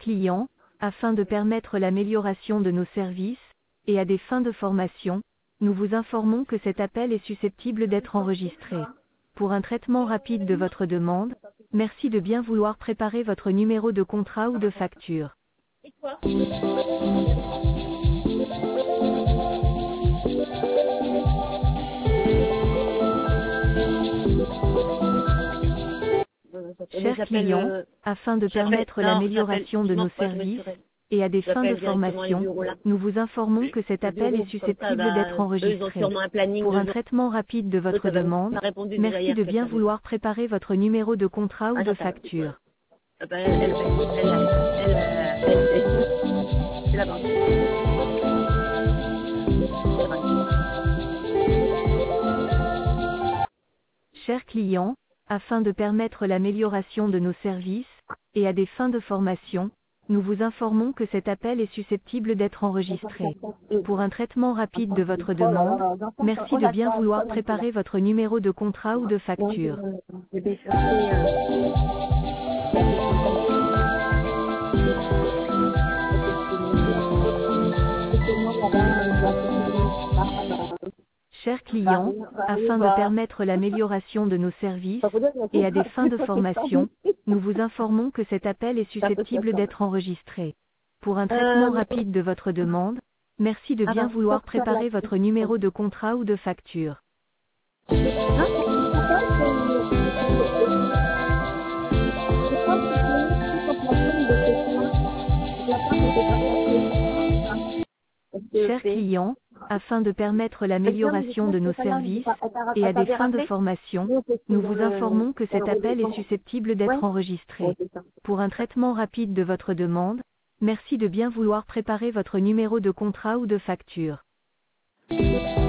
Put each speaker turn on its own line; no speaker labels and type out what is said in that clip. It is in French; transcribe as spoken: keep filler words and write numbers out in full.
clients, afin de permettre l'amélioration de nos services, et à des fins de formation, nous vous informons que cet appel est susceptible d'être enregistré. Pour un traitement rapide de votre demande, merci de bien vouloir préparer votre numéro de contrat ou de facture. Chers clients, afin de permettre l'amélioration de nos services, et à des fins de formation, nous vous informons que cet appel est susceptible d'être enregistré. Pour un traitement rapide de votre demande, merci de bien vouloir préparer votre numéro de contrat ou de facture. Chers clients, afin de permettre l'amélioration de nos services, et à des fins de formation, nous vous informons que cet appel est susceptible d'être enregistré. Pour un traitement rapide de votre demande, merci de bien vouloir préparer votre numéro de contrat ou de facture. Chers clients, afin de permettre l'amélioration de nos services, et à des fins de formation, nous vous informons que cet appel est susceptible d'être enregistré. Pour un traitement rapide de votre demande, merci de bien vouloir préparer votre numéro de contrat ou de facture. Chers clients, afin de permettre l'amélioration de nos services, et à des fins de formation, nous vous informons que cet appel est susceptible d'être enregistré. Pour un traitement rapide de votre demande, merci de bien vouloir préparer votre numéro de contrat ou de facture.